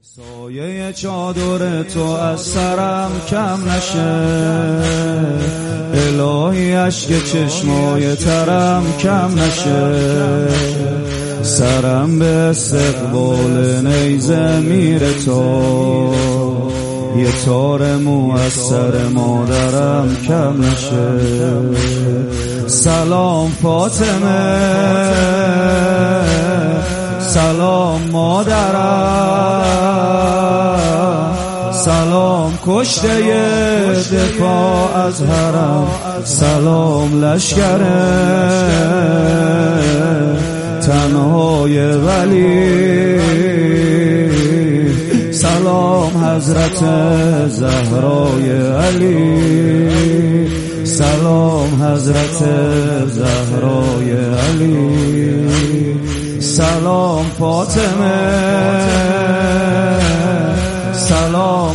سایه چادر تو از سرم کم نشه، الهی اشک چشمای ترم کم نشه. سرم به استقبال نیزه میره تو، یه تار مو از سر مادرم کم نشه. سلام فاطمه، سلام مادرم، سلام کشته دفاع از حرم، سلام لشکر تنهای ولی، سلام حضرت زهرای علی، سلام حضرت زهرای علی. سلام فاطمه، سلام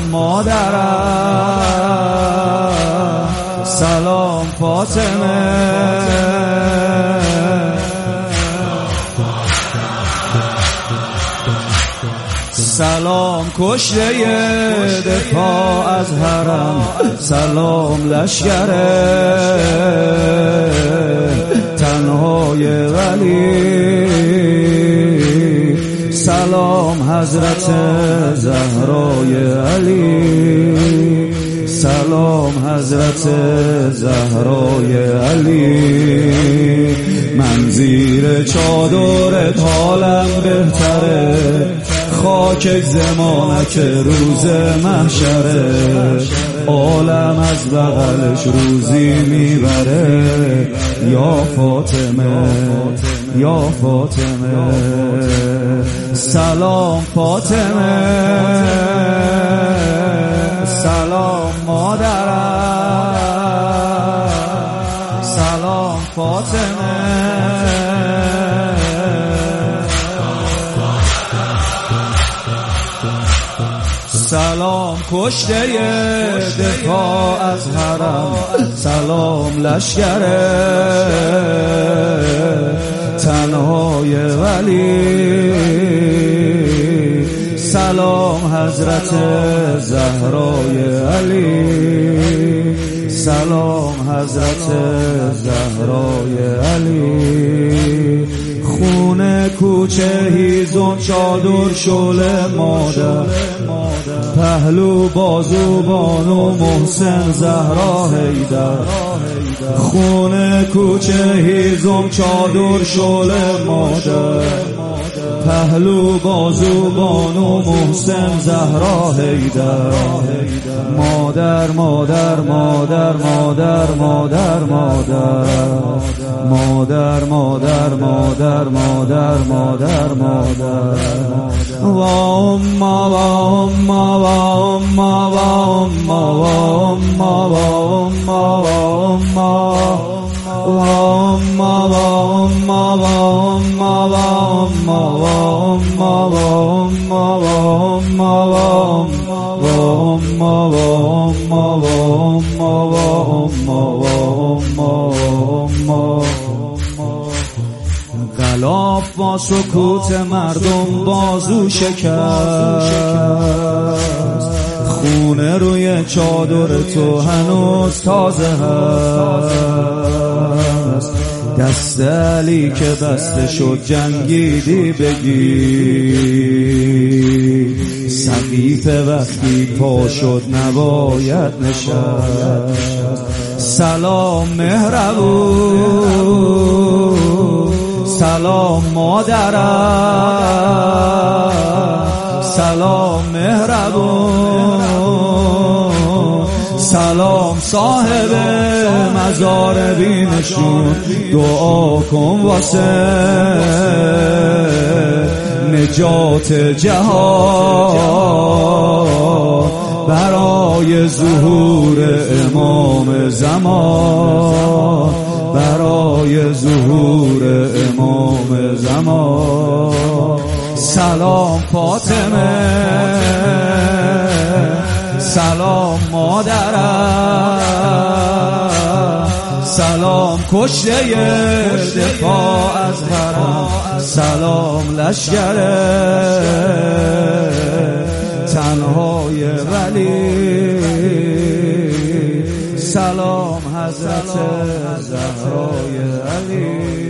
مادرم، سلام فاطمه، سلام کشته دفاع از حرم، سلام لشکر تنهای ولی، سلام حضرت زهرای علی، سلام حضرت زهرای علی. من زیر چادرت حالم بهتره، خاک زمانک روز محشره، عالم از بغلش روزی میبره. یا فاطمه، یا فاطمه، سلام فاطمه، سلام مادرم، سلام فاطمه، سلام کشته دفاع از حرم، سلام لشکر تنهای ولی، سلام حضرت زهرای علی، سلام حضرت زهرای علی. خونه کوچه هیزم چادر شعله مادر، پهلو بازو بانو محسن زهرا حیدر. خونه کوچه هیزم چادر شعله مادر، پهلو بازو بانو محسن زهرا حیدر. مادر مادر مادر مادر مادر مادر مادر مادر مادر مادر مادر و امما و امما و امما و امما و امما و امما و امما و امما و امما و غلاف با سکوت مردم بازو شکست، خونه روی چادر تو هنوز تازه هست. دست علی که بسته شد جنگیدی بگی، سقیفه وقتی پا شد نباید نشست. سلام مهربون، سلام مادرم، سلام مهربون، سلام صاحب مزار بینشون. دعا کن واسه نجات جهان، برای ظهور امام زمان، برای ظهور امام زمان. سلام فاطمه، سلام مادرم، سلام کشته دفاع از حرم، سلام لشکر علی. سلام حضرت زهرای علی.